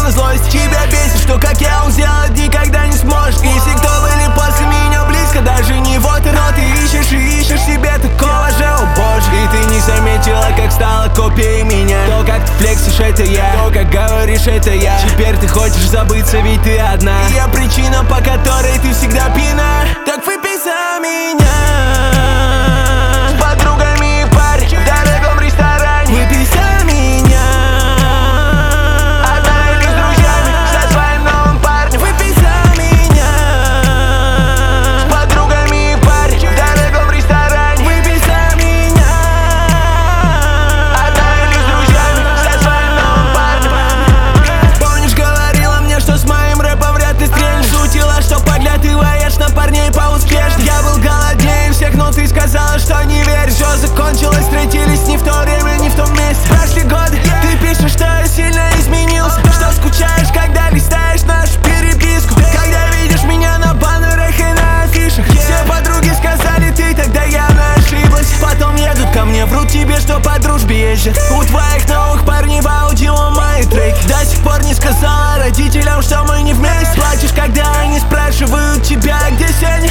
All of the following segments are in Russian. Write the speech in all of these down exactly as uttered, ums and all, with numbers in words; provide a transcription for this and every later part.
на злость. Тебя бесит, что как я он сделать никогда не сможешь. Если кто были после меня близко, даже не вот и но ты ищешь и ищешь себе такого же, о боже. И ты не заметила, как стала копией меня. То, как флексишь, это я, то, как говоришь, это я. Теперь ты хочешь забыться, ведь ты одна. И я причина, по которой ты всегда пьяна. Так выпей за меня. С подругами в баре, в дорогом ресторане. Выпей за меня. Одна или с друзьями, со своим новым парнем. Выпей за меня. С подругами в баре, в дорогом ресторане. Выпей за меня. Одна или с друзьями, со своим новым парнем. Помнишь, говорила мне, что с моим рэпом вряд ли стрельнешь. Шутила, что поглядываешь на парней поуспешней. Я был голоднее всех, но ты сказала, что не веришь. Все закончилось, встретились не в то время, не в том месте. Прошли годы, ты пишешь, что я сильно изменился. Что скучаешь, когда листаешь нашу переписку. Когда видишь меня на баннерах и на афишах. Все подруги сказали, ты тогда явно ошиблась. Потом едут ко мне, врут тебе, что по дружбе ездят. У твоих новых парней в аудио мои треки. До сих пор не сказала родителям, что мы не вместе. Плачешь, когда они спрашивают тебя, где Сеня.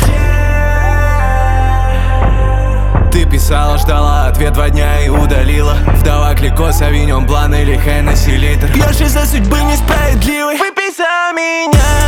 Ты писала, ждала ответ два дня и удалила. Вдова Клико, Савиньон Блан или Хеннесси литр. Пьешь из-за судьбы несправедливой. Выпей за меня.